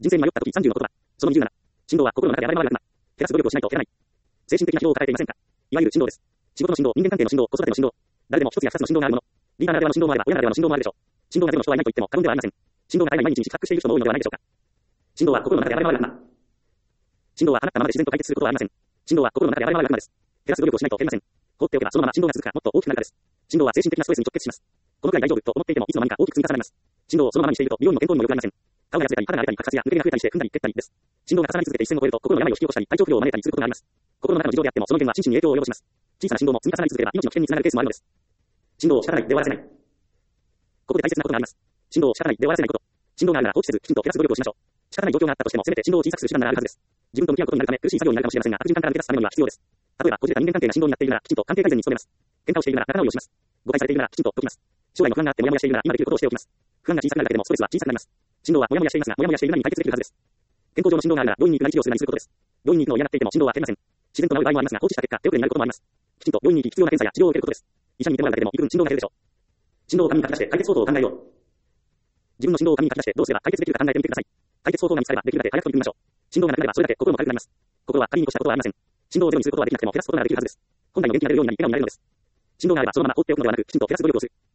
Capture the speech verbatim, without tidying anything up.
人生に迷った時さんじゅうの言葉。そのにじゅうなな。振動は心の中で現れる悪魔。照らす努力をしないと減らない。精神的な疲労を抱えていませんか？いわゆる振動です。仕事の振動、人間関係の振動、子育ての振動。誰でも一つや二つの振動があるもの。リーダーならではの振動もあれば、親ならではの振動もあるでしょう。振動がゼロの人はいないと言っても過言ではありません。振動が絶えない毎日に四苦している人も多いのではないでしょうか。振動は心の中で現れる悪魔。振動は放ったままで自然と解決することはありません。振動は心の中で現れる悪魔です。照らす努力をしないと減りません。放っておけばそのまま振動が続くか、もっと大きくなるかです。振動は精神的なストレスに直結します。このくらい大丈夫と思っていても、いつの間にか大きく積み重なります。振動をそのままにしていると、美容にも健康にも良くありません。顔が痩せたり、肌が荒れたり、活発や抜け毛が増えたりして、踏んだり蹴ったりです。振動が重なり続けて一線を越えると、心の病を引き起こしたり、体調不良を招いたりすることがあります。心の中の事情であっても、その件は心身に影響を及ぼします。小さな振動も積み重なり続ければ、命の危険につながるケースもあるのです。振動を仕方ないで終わらせない。ここで大切なことがあります。振動を仕方ないで終わらせないこと。振動があるなら放置せず、きちんと減らす努力をしましょう。仕方ない状況があったとしても、せめて振動を小さくする手段ならあるはずです。自分と向き合うことになるため、苦しい作業になるかもしれませんが、悪循環から抜け出すためには必要です。例えば、こじれた人間関係が振動になっているなら、きちんと関係改善に努めます。喧嘩をしているなら仲直りをします。誤解されているならきちんと解きます。将来の不安があってモヤモヤしているなら今できることをしておきます。不安が小さくなるだけでもストレスは小さくなります。振動はモヤモヤしていますが、モヤモヤしているなに解決できるはずです。健康上の振動があるなら病院に行くなり治療するなりすることです。病院に行くのを嫌がっていても振動は減りません。自然と治る場合もありますが、放置した結果、手遅れになることもあります。きちんと病院に行き必要な検査や治療を受けることです。医者に見てもらうだけでも幾分振動が減るでしょう。振動を紙に書き出して解決方法を考えよう。自分の振動を紙に書き出してどうすれば解決できるか考えてみてください。解決方法が見つかればできるだけ早く取り組みましょう。振動がなくなればそれだけ心も軽くなります。心は仮に越したことはありません。振動をゼロにすることはできなくても減らすことならできるはずです。本来の元気が出るようになり笑顔になれるのです。振動があればそのまま放っておくのではなく、きちんと減らす努力をする。